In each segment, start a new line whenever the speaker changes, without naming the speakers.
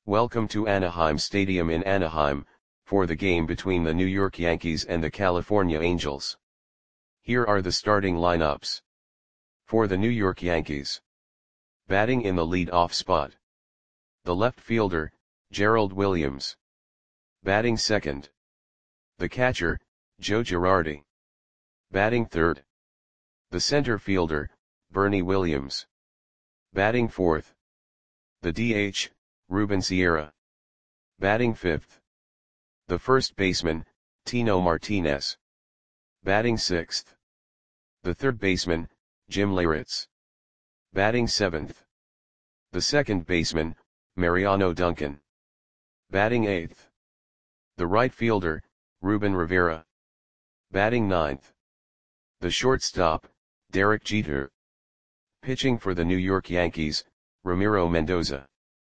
Welcome to Anaheim Stadium in Anaheim, for the game between the New York Yankees and the California Angels. Here are the starting lineups. For the New York Yankees. Batting in the lead-off spot. The left fielder, Gerald Williams. Batting second. The catcher, Joe Girardi. Batting third. The center fielder, Bernie Williams. Batting fourth. The DH, Ruben Sierra. Batting fifth. The first baseman, Tino Martinez. Batting sixth. The third baseman, Jim Leyritz. Batting seventh. The second baseman, Mariano Duncan. Batting eighth. The right fielder, Ruben Rivera. Batting ninth. The shortstop, Derek Jeter. Pitching for the New York Yankees, Ramiro Mendoza.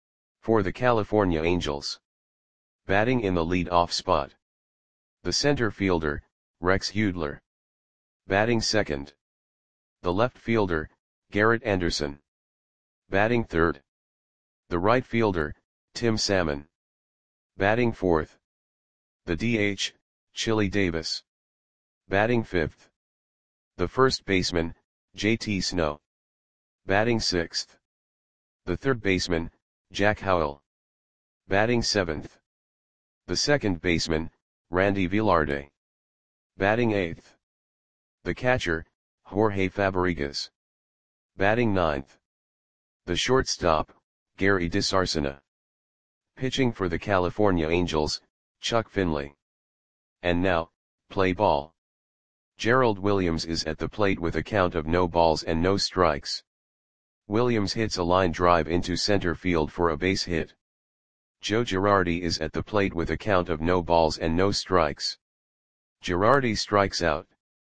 For the California Angels. Batting in the lead-off spot. The center fielder, Rex Hudler. Batting second. The left fielder, Garrett Anderson. Batting third. The right fielder, Tim Salmon. Batting fourth. The DH, Chili Davis. Batting fifth. The first baseman, JT Snow. Batting sixth. The third baseman, Jack Howell. Batting seventh. The second baseman, Randy Velarde. Batting eighth. The catcher, Jorge Fabregas. Batting ninth. The shortstop, Gary DeSarcina. Pitching for the California Angels, Chuck Finley. And now, play ball. Gerald Williams is at the plate with a count of no balls and no strikes. Williams hits a line drive into center field for a base hit. Joe Girardi is at the plate with a count of no balls and no strikes. Girardi strikes out.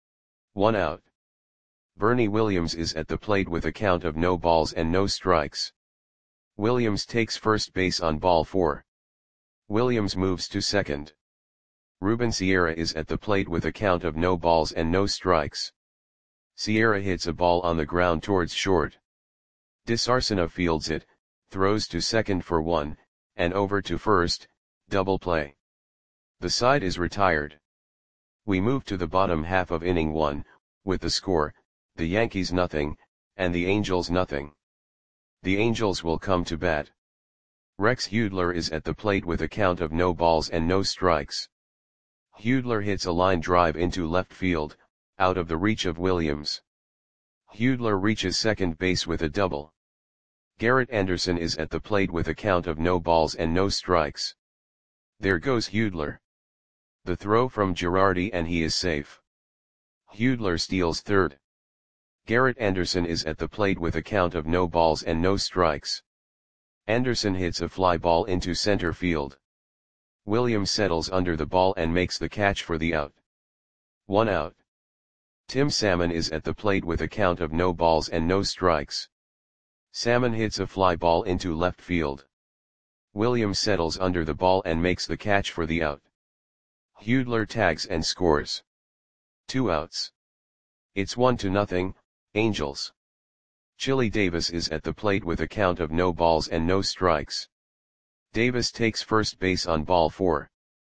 1 out. Bernie Williams is at the plate with a count of no balls and no strikes. Williams takes first base on ball 4. Williams moves to second. Ruben Sierra is at the plate with a count of no balls and no strikes. Sierra hits a ball on the ground towards short. DeSarcina fields it, throws to second for 1, and over to first, double play. The side is retired. We move to the bottom half of inning 1, with the score, the Yankees nothing, and the Angels nothing. The Angels will come to bat. Rex Hudler is at the plate with a count of no balls and no strikes. Hudler hits a line drive into left field, out of the reach of Williams. Hudler reaches second base with a double. Garrett Anderson is at the plate with a count of no balls and no strikes. There goes Hudler. The throw from Girardi and he is safe. Hudler steals third. Garrett Anderson is at the plate with a count of no balls and no strikes. Anderson hits a fly ball into center field. Williams settles under the ball and makes the catch for the out. 1 out. Tim Salmon is at the plate with a count of no balls and no strikes. Salmon hits a fly ball into left field. Williams settles under the ball and makes the catch for the out. Hudler tags and scores. 2 outs. It's 1-0, Angels. Chili Davis is at the plate with a count of no balls and no strikes. Davis takes first base on ball 4.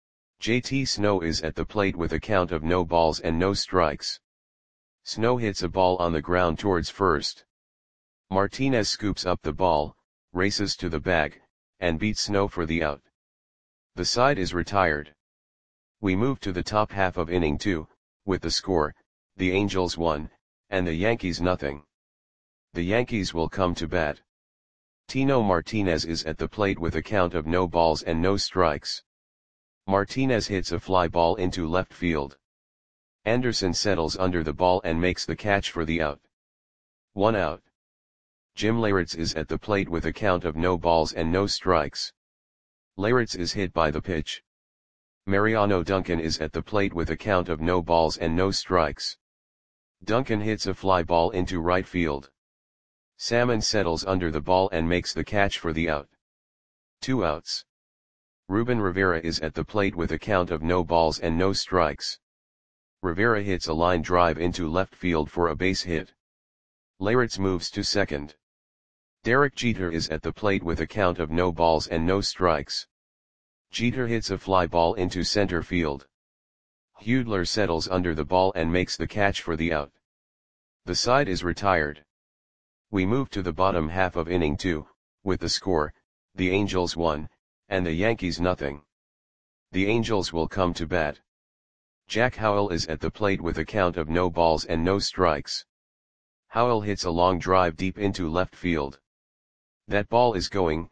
JT Snow is at the plate with a count of no balls and no strikes. Snow hits a ball on the ground towards first. Martinez scoops up the ball, races to the bag, and beats Snow for the out. The side is retired. We move to the top half of inning 2, with the score, the Angels 1, and the Yankees nothing. The Yankees will come to bat. Tino Martinez is at the plate with a count of no balls and no strikes. Martinez hits a fly ball into left field. Anderson settles under the ball and makes the catch for the out. 1 out. Jim Leyritz is at the plate with a count of no balls and no strikes. Leyritz is hit by the pitch. Mariano Duncan is at the plate with a count of no balls and no strikes. Duncan hits a fly ball into right field. Salmon settles under the ball and makes the catch for the out. 2 outs. Ruben Rivera is at the plate with a count of no balls and no strikes. Rivera hits a line drive into left field for a base hit. Leyritz moves to second. Derek Jeter is at the plate with a count of no balls and no strikes. Jeter hits a fly ball into center field. Hudler settles under the ball and makes the catch for the out. The side is retired. We move to the bottom half of inning 2, with the score, the Angels 1, and the Yankees nothing. The Angels will come to bat. Jack Howell is at the plate with a count of no balls and no strikes. Howell hits a long drive deep into left field. That ball is gone.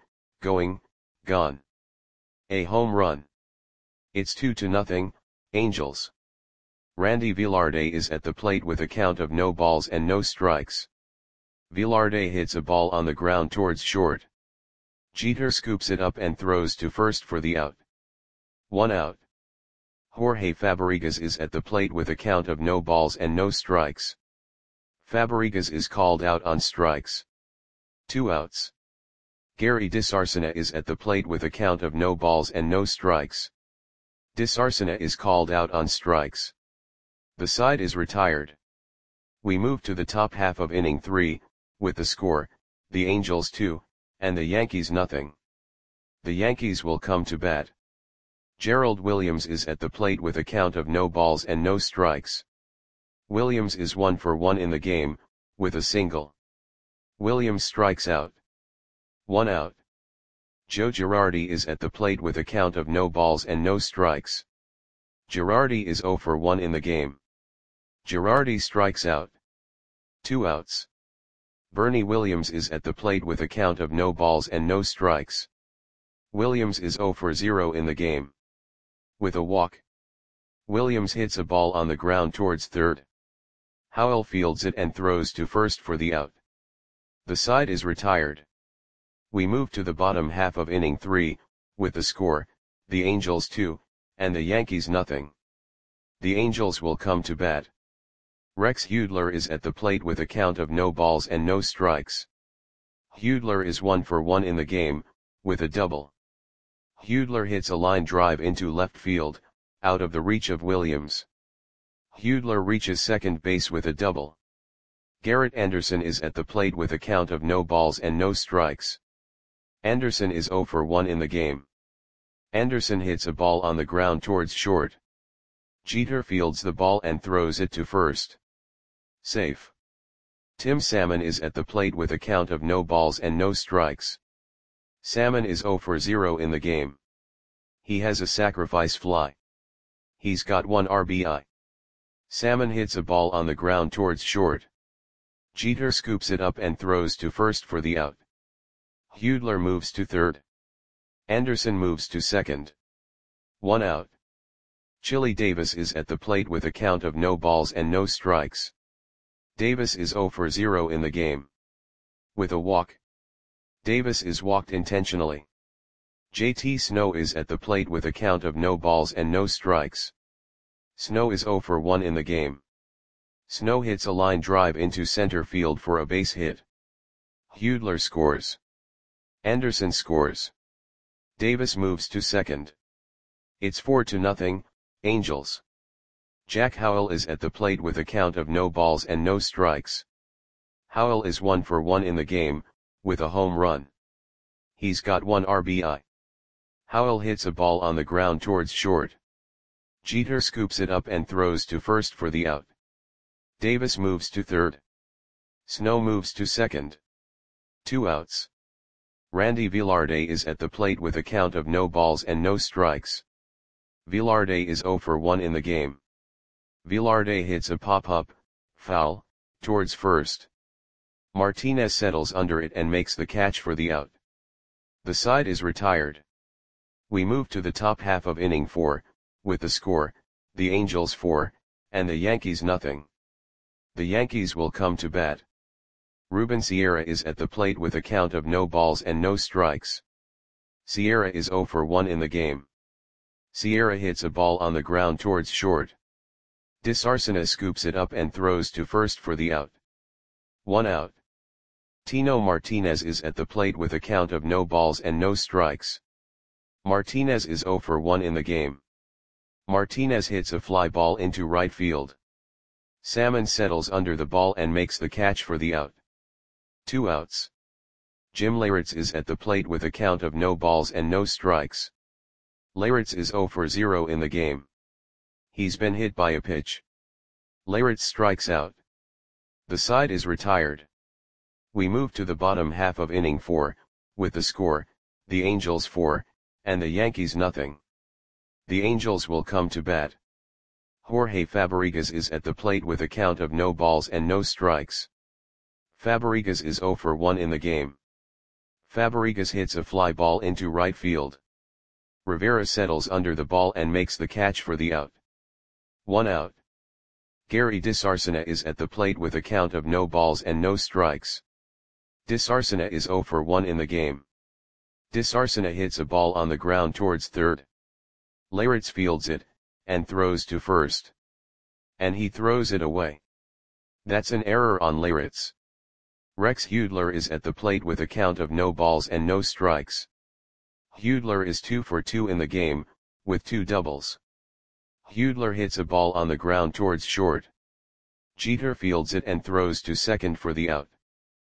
A home run. It's 2-0, Angels. Randy Velarde is at the plate with a count of no balls and no strikes. Velarde hits a ball on the ground towards short. Jeter scoops it up and throws to first for the out. 1 out. Jorge Fabregas is at the plate with a count of no balls and no strikes. Fabregas is called out on strikes. 2 outs. Gary DeSarcina is at the plate with a count of no balls and no strikes. DeSarcina is called out on strikes. The side is retired. We move to the top half of inning 3, with the score, the Angels 2, and the Yankees nothing. The Yankees will come to bat. Gerald Williams is at the plate with a count of no balls and no strikes. Williams is 1 for 1 in the game, with a single. Williams strikes out. 1 out. Joe Girardi is at the plate with a count of no balls and no strikes. Girardi is 0 for 1 in the game. Girardi strikes out. 2 outs. Bernie Williams is at the plate with a count of no balls and no strikes. Williams is 0 for 0 in the game. With a walk. Williams hits a ball on the ground towards third. Howell fields it and throws to first for the out. The side is retired. We move to the bottom half of inning 3, with the score, the Angels 2, and the Yankees nothing. The Angels will come to bat. Rex Hudler is at the plate with a count of no balls and no strikes. Hudler is 1 for 1 in the game, with a double. Hudler hits a line drive into left field, out of the reach of Williams. Hudler reaches second base with a double. Garrett Anderson is at the plate with a count of no balls and no strikes. Anderson is 0 for 1 in the game. Anderson hits a ball on the ground towards short. Jeter fields the ball and throws it to first. Safe. Tim Salmon is at the plate with a count of no balls and no strikes. Salmon is 0 for 0 in the game. He has a sacrifice fly. He's got 1 RBI. Salmon hits a ball on the ground towards short. Jeter scoops it up and throws to first for the out. Hudler moves to third. Anderson moves to second. 1 out. Chili Davis is at the plate with a count of no balls and no strikes. Davis is 0 for 0 in the game. With a walk. Davis is walked intentionally. JT Snow is at the plate with a count of no balls and no strikes. Snow is 0 for 1 in the game. Snow hits a line drive into center field for a base hit. Hudler scores. Anderson scores. Davis moves to second. It's 4-0, Angels. Jack Howell is at the plate with a count of no balls and no strikes. Howell is 1 for 1 in the game, with a home run. He's got 1 RBI. Howell hits a ball on the ground towards short. Jeter scoops it up and throws to first for the out. Davis moves to third. Snow moves to second. 2 outs. Randy Velarde is at the plate with a count of no balls and no strikes. Velarde is 0 for 1 in the game. Velarde hits a pop-up, foul, towards first. Martinez settles under it and makes the catch for the out. The side is retired. We move to the top half of inning 4, with the score, the Angels 4, and the Yankees nothing. The Yankees will come to bat. Ruben Sierra is at the plate with a count of no balls and no strikes. Sierra is 0 for 1 in the game. Sierra hits a ball on the ground towards short. DeSarcina scoops it up and throws to first for the out. 1 out. Tino Martinez is at the plate with a count of no balls and no strikes. Martinez is 0 for 1 in the game. Martinez hits a fly ball into right field. Salmon settles under the ball and makes the catch for the out. 2 outs. Jim Leyritz is at the plate with a count of no balls and no strikes. Leyritz is 0 for 0 in the game. He's been hit by a pitch. Leyritz strikes out. The side is retired. We move to the bottom half of inning 4, with the score, the Angels 4, and the Yankees nothing. The Angels will come to bat. Jorge Fabregas is at the plate with a count of no balls and no strikes. Fabregas is 0 for 1 in the game. Fabregas hits a fly ball into right field. Rivera settles under the ball and makes the catch for the out. 1 out. Gary DeSarcina is at the plate with a count of no balls and no strikes. DeSarcina is 0 for 1 in the game. DeSarcina hits a ball on the ground towards third. Leyritz fields it, and throws to first. And he throws it away. That's an error on Leyritz. Rex Hudler is at the plate with a count of no balls and no strikes. Hudler is 2 for 2 in the game, with 2 doubles. Hudler hits a ball on the ground towards short. Jeter fields it and throws to second for the out.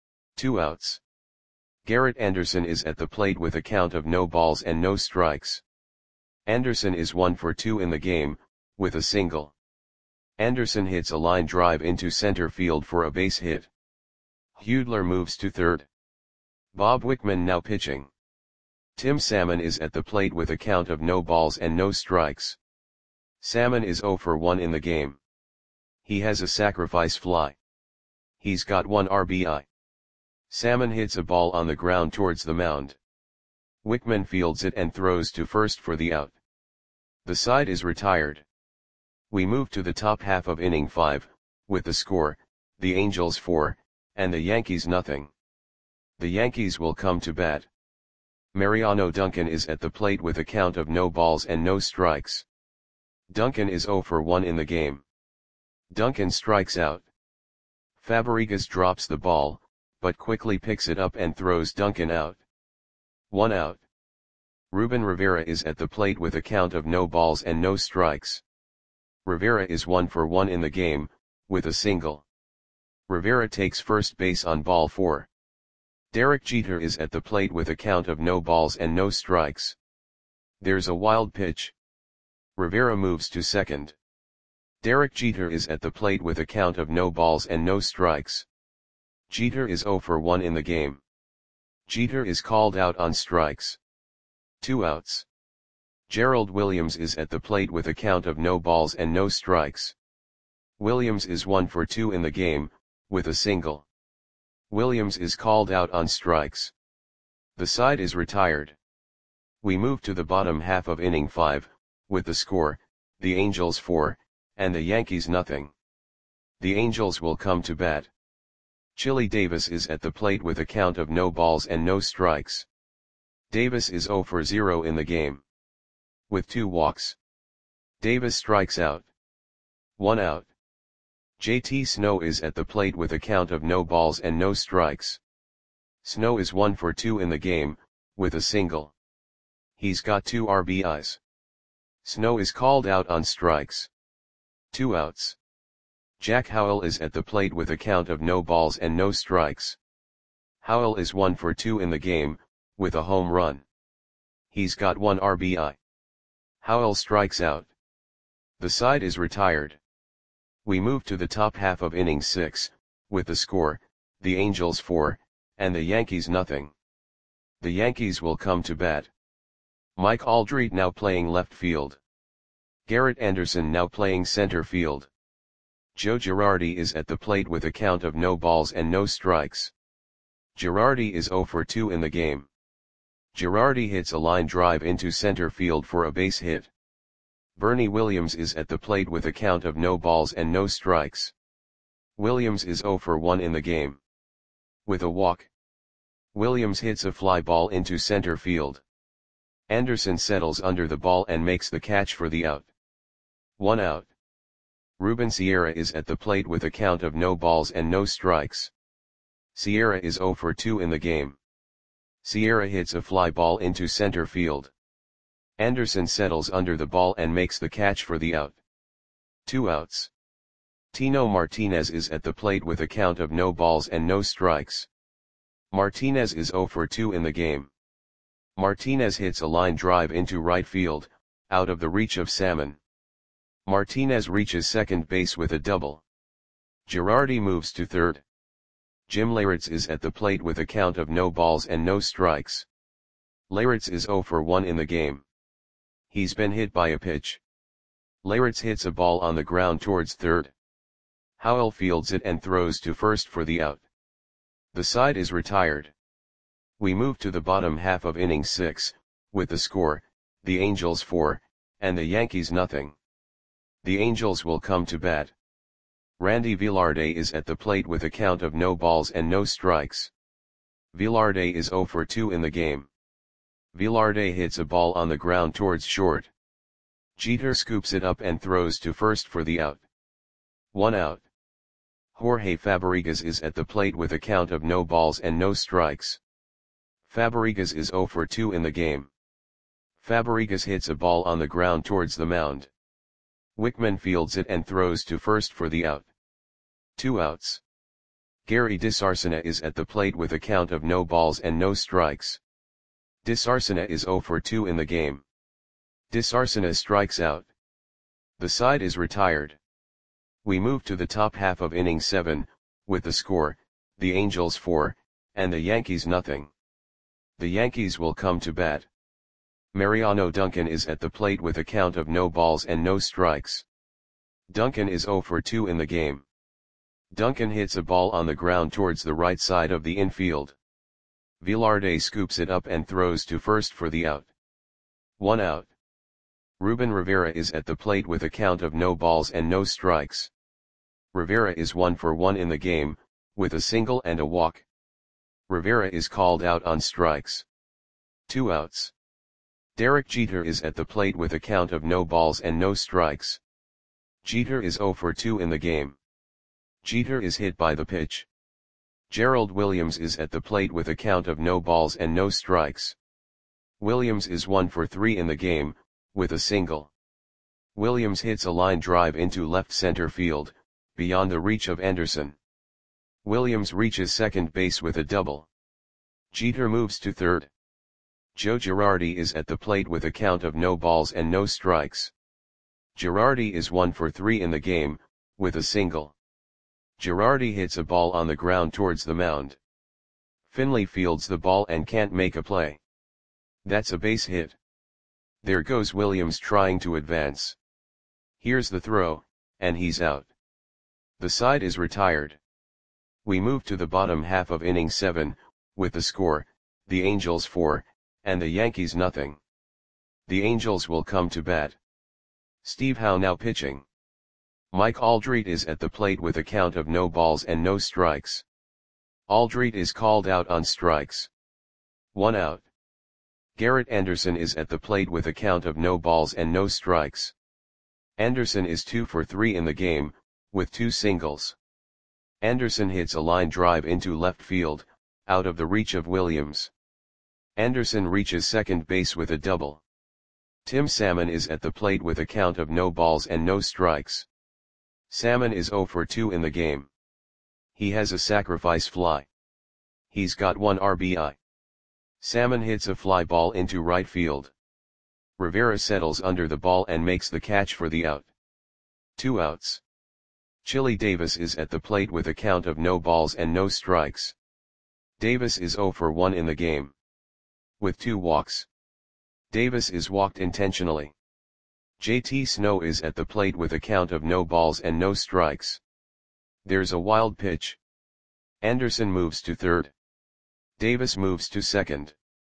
2 outs. Garrett Anderson is at the plate with a count of no balls and no strikes. Anderson is 1 for 2 in the game, with a single. Anderson hits a line drive into center field for a base hit. Hudler moves to third. Bob Wickman now pitching. Tim Salmon is at the plate with a count of no balls and no strikes. Salmon is 0 for 1 in the game. He has a sacrifice fly. He's got 1 RBI. Salmon hits a ball on the ground towards the mound. Wickman fields it and throws to first for the out. The side is retired. We move to the top half of inning 5, with the score, the Angels 4, and the Yankees nothing. The Yankees will come to bat. Mariano Duncan is at the plate with a count of no balls and no strikes. Duncan is 0 for 1 in the game. Duncan strikes out. Fabregas drops the ball, but quickly picks it up and throws Duncan out. 1 out. Ruben Rivera is at the plate with a count of no balls and no strikes. Rivera is 1 for 1 in the game, with a single. Rivera takes first base on ball 4. Derek Jeter is at the plate with a count of no balls and no strikes. There's a wild pitch. Rivera moves to second. Derek Jeter is at the plate with a count of no balls and no strikes. Jeter is 0 for 1 in the game. Jeter is called out on strikes. 2 outs. Gerald Williams is at the plate with a count of no balls and no strikes. Williams is 1 for 2 in the game, with a single. Williams is called out on strikes. The side is retired. We move to the bottom half of inning 5, with the score, the Angels 4, and the Yankees nothing. The Angels will come to bat. Chili Davis is at the plate with a count of no balls and no strikes. Davis is 0 for 0 in the game. With 2 walks. Davis strikes out. 1 out. JT Snow is at the plate with a count of no balls and no strikes. Snow is 1 for 2 in the game, with a single. He's got 2 RBIs. Snow is called out on strikes. 2 outs. Jack Howell is at the plate with a count of no balls and no strikes. Howell is 1 for 2 in the game, with a home run. He's got 1 RBI. Howell strikes out. The side is retired. We move to the top half of inning 6, with the score, the Angels 4, and the Yankees nothing. The Yankees will come to bat. Mike Aldrete now playing left field. Garrett Anderson now playing center field. Joe Girardi is at the plate with a count of no balls and no strikes. Girardi is 0 for 2 in the game. Girardi hits a line drive into center field for a base hit. Bernie Williams is at the plate with a count of no balls and no strikes. Williams is 0 for 1 in the game. With a walk. Williams hits a fly ball into center field. Anderson settles under the ball and makes the catch for the out. 1 out. Ruben Sierra is at the plate with a count of no balls and no strikes. Sierra is 0 for 2 in the game. Sierra hits a fly ball into center field. Anderson settles under the ball and makes the catch for the out. 2 outs. Tino Martinez is at the plate with a count of no balls and no strikes. Martinez is 0 for 2 in the game. Martinez hits a line drive into right field, out of the reach of Salmon. Martinez reaches second base with a double. Girardi moves to third. Jim Leyritz is at the plate with a count of no balls and no strikes. Leyritz is 0 for 1 in the game. He's been hit by a pitch. Leyritz hits a ball on the ground towards third. Howell fields it and throws to first for the out. The side is retired. We move to the bottom half of inning 6, with the score, the Angels 4, and the Yankees nothing. The Angels will come to bat. Randy Velarde is at the plate with a count of no balls and no strikes. Velarde is 0 for 2 in the game. Velarde hits a ball on the ground towards short. Jeter scoops it up and throws to first for the out. 1 out. Jorge Fabregas is at the plate with a count of no balls and no strikes. Fabregas is 0 for 2 in the game. Fabregas hits a ball on the ground towards the mound. Wickman fields it and throws to first for the out. 2 outs. Gary DeSarcina is at the plate with a count of no balls and no strikes. DeSarcina is 0 for 2 in the game. DeSarcina strikes out. The side is retired. We move to the top half of inning 7, with the score, the Angels 4, and the Yankees nothing. The Yankees will come to bat. Mariano Duncan is at the plate with a count of no balls and no strikes. Duncan is 0 for 2 in the game. Duncan hits a ball on the ground towards the right side of the infield. Velarde scoops it up and throws to first for the out. 1 out. Ruben Rivera is at the plate with a count of no balls and no strikes. Rivera is 1 for 1 in the game, with a single and a walk. Rivera is called out on strikes. 2 outs. Derek Jeter is at the plate with a count of no balls and no strikes. Jeter is 0 for 2 in the game. Jeter is hit by the pitch. Gerald Williams is at the plate with a count of no balls and no strikes. Williams is 1 for 3 in the game, with a single. Williams hits a line drive into left center field, beyond the reach of Anderson. Williams reaches second base with a double. Jeter moves to third. Joe Girardi is at the plate with a count of no balls and no strikes. Girardi is 1 for 3 in the game, with a single. Girardi hits a ball on the ground towards the mound. Finley fields the ball and can't make a play. That's a base hit. There goes Williams trying to advance. Here's the throw, and he's out. The side is retired. We move to the bottom half of inning 7, with the score, the Angels 4, and the Yankees nothing. The Angels will come to bat. Steve Howe now pitching. Mike Aldrete is at the plate with a count of no balls and no strikes. Aldrete is called out on strikes. 1 out. Garrett Anderson is at the plate with a count of no balls and no strikes. Anderson is 2 for 3 in the game, with 2 singles. Anderson hits a line drive into left field, out of the reach of Williams. Anderson reaches second base with a double. Tim Salmon is at the plate with a count of no balls and no strikes. Salmon is 0 for 2 in the game. He has a sacrifice fly. He's got 1 RBI. Salmon hits a fly ball into right field. Rivera settles under the ball and makes the catch for the out. 2 outs. Chili Davis is at the plate with a count of no balls and no strikes. Davis is 0 for 1 in the game. With 2 walks. Davis is walked intentionally. JT Snow is at the plate with a count of no balls and no strikes. There's a wild pitch. Anderson moves to third. Davis moves to second.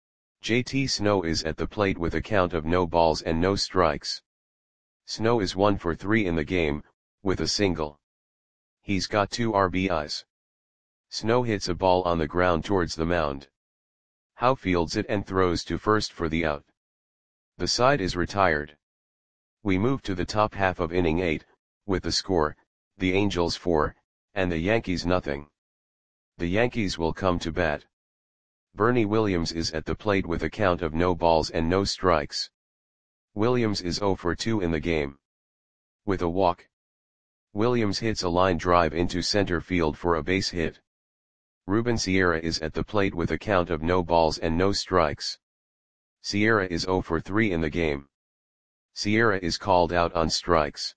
JT Snow is at the plate with a count of no balls and no strikes. Snow is 1 for 3 in the game, with a single. He's got 2 RBIs. Snow hits a ball on the ground towards the mound. Howe fields it and throws to first for the out. The side is retired. We move to the top half of inning 8, with the score, the Angels 4, and the Yankees nothing. The Yankees will come to bat. Bernie Williams is at the plate with a count of no balls and no strikes. Williams is 0 for 2 in the game. With a walk. Williams hits a line drive into center field for a base hit. Ruben Sierra is at the plate with a count of no balls and no strikes. Sierra is 0 for 3 in the game. Sierra is called out on strikes.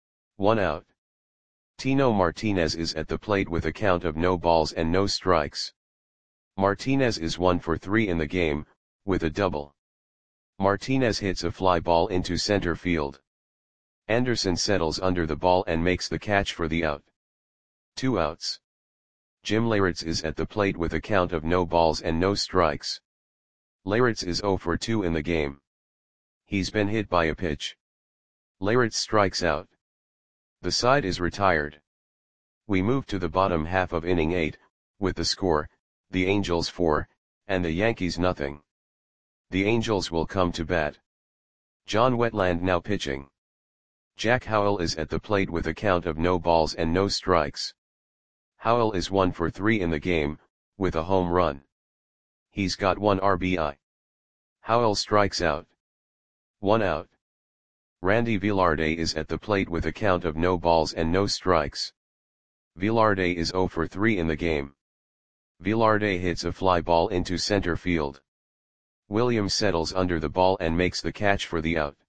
1 out. Tino Martinez is at the plate with a count of no balls and no strikes. Martinez is 1 for 3 in the game, with a double. Martinez hits a fly ball into center field. Anderson settles under the ball and makes the catch for the out. 2 outs. Jim Leyritz is at the plate with a count of no balls and no strikes. Leyritz is 0 for 2 in the game. He's been hit by a pitch. Leyritz strikes out. The side is retired. We move to the bottom half of inning 8, with the score, the Angels 4, and the Yankees nothing. The Angels will come to bat. John Wetland now pitching. Jack Howell is at the plate with a count of no balls and no strikes. Howell is 1 for 3 in the game, with a home run. He's got 1 RBI. Howell strikes out. 1 out. Randy Velarde is at the plate with a count of no balls and no strikes. Velarde is 0 for 3 in the game. Velarde hits a fly ball into center field. Williams settles under the ball and makes the catch for the out.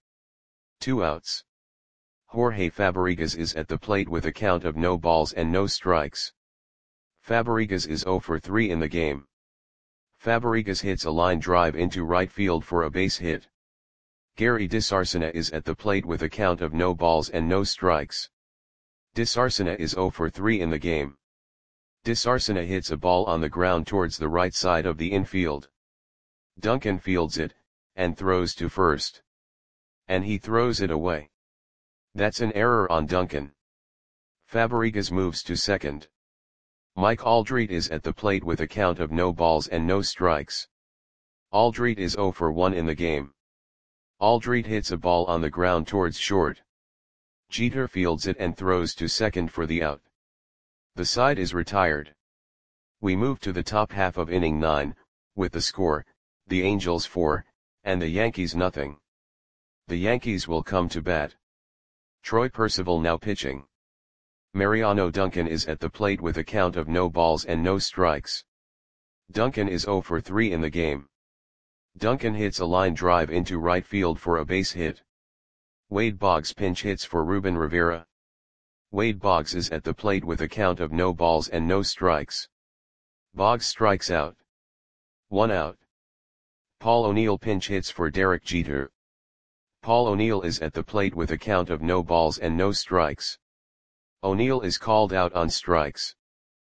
2 outs. Jorge Fabregas is at the plate with a count of no balls and no strikes. Fabregas is 0 for 3 in the game. Fabregas hits a line drive into right field for a base hit. Gary DeSarcina is at the plate with a count of no balls and no strikes. DeSarcina is 0 for 3 in the game. DeSarcina hits a ball on the ground towards the right side of the infield. Duncan fields it, and throws to first. And he throws it away. That's an error on Duncan. Fabregas moves to second. Mike Aldrete is at the plate with a count of no balls and no strikes. Aldrete is 0 for 1 in the game. Aldrete hits a ball on the ground towards short. Jeter fields it and throws to second for the out. The side is retired. We move to the top half of inning 9, with the score, the Angels 4, and the Yankees nothing. The Yankees will come to bat. Troy Percival now pitching. Mariano Duncan is at the plate with a count of no balls and no strikes. Duncan is 0 for 3 in the game. Duncan hits a line drive into right field for a base hit. Wade Boggs pinch hits for Ruben Rivera. Wade Boggs is at the plate with a count of no balls and no strikes. Boggs strikes out. 1 out. Paul O'Neill pinch hits for Derek Jeter. Paul O'Neill is at the plate with a count of no balls and no strikes. O'Neill is called out on strikes.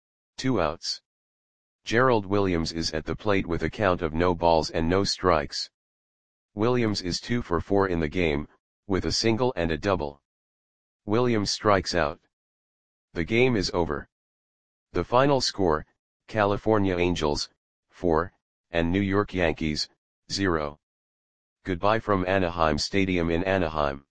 2 outs. Gerald Williams is at the plate with a count of no balls and no strikes. Williams is 2 for 4 in the game, with a single and a double. Williams strikes out. The game is over. The final score, California Angels, 4, and New York Yankees, 0. Goodbye from Anaheim Stadium in Anaheim.